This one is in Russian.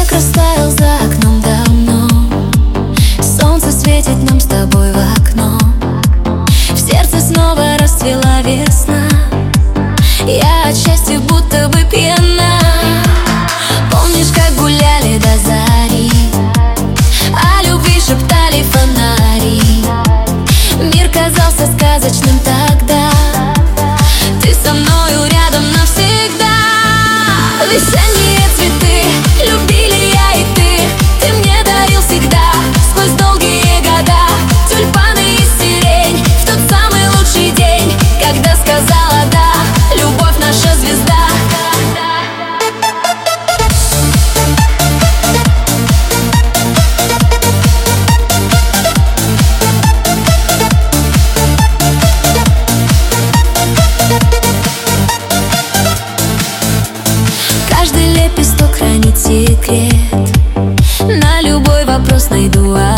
растаял за окном давно. Солнце светит нам с тобой в окно. В сердце снова расцвела весна. Я от счастья будто бы пьяна. Помнишь, как гуляли до зари, о любви шептали фонари. Мир казался сказочным тогда. Ты со мною рядом навсегда. Весенние цветы любили я и ты. Ты мне дарил всегда, сквозь долгие года, тюльпаны и сирень. В тот самый лучший день, когда сказала да, любовь наша звезда. Каждый лепесток хранит секрет. На любой вопрос найду